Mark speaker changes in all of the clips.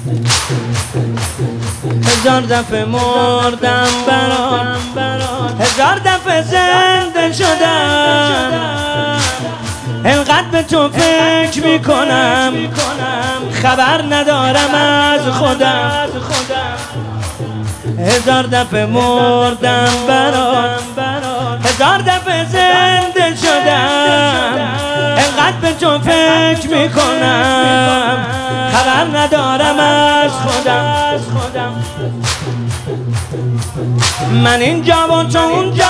Speaker 1: هزار دفعه مردم برات، هزار دفعه زنده شدم، انقدر به تو فکر میکنم خبر ندارم از خودم. هزار دفعه مردم برات، هزار دفعه زنده شدم، انقدر به تو فکر میکنم خبر ندارم از خودم. من اینجا و تو اونجا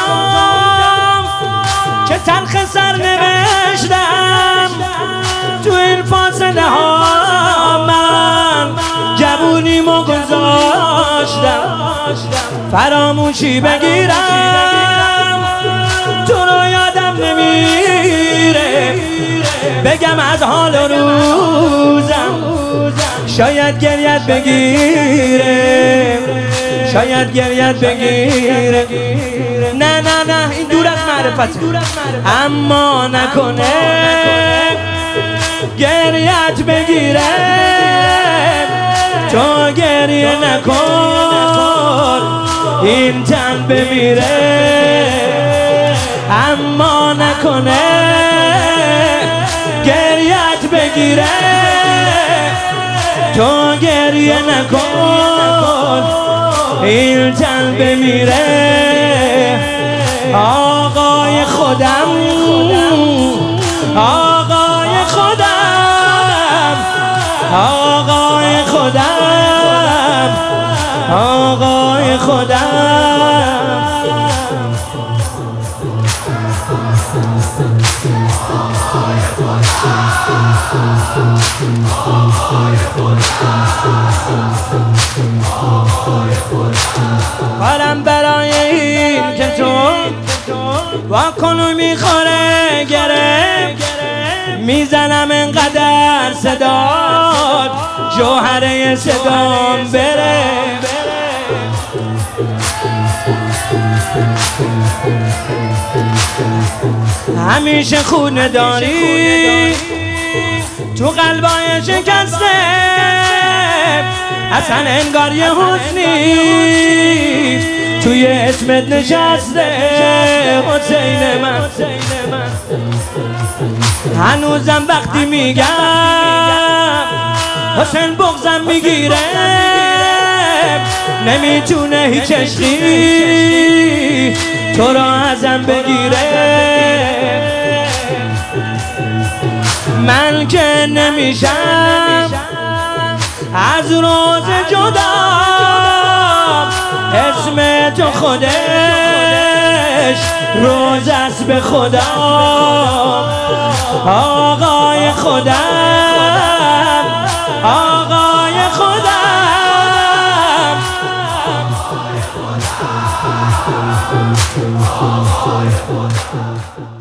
Speaker 1: که تلخ سر نوشتم، تو این فاصله ها من جوونیمو گذاشتم. فراموشی بگیرم تو رو یادم نمیره، بگم از حال و روزم شاید گریت بگیره، شاید گریت بگیره. نه نه نه این دور از معرفته، اما نکنه گریت بگیره. تو گریه نکن این تن بمیره، اما نکنه گریت بگیره. تو گریه نکن این تن بمیره. آقای خودم، آقای خودم، آقای خودم، آقای خودم. کارم برای این که تو واکنو میخوره گره، میزنم انقدر صدات جوهره صدام بره. همیشه خونه داری تو قلبای شکسته، اصلا انگار یه حسنی توی اسمت نشسته. حسین من هنوزم وقتی میگم حسین بغضم میگیره، نمیتونه هیچ عشقی تو را ازم بگیره. من که نمیشم از روز جدا، اسم تو خودش روز است به خدا. آقای خودم، آقای خودم.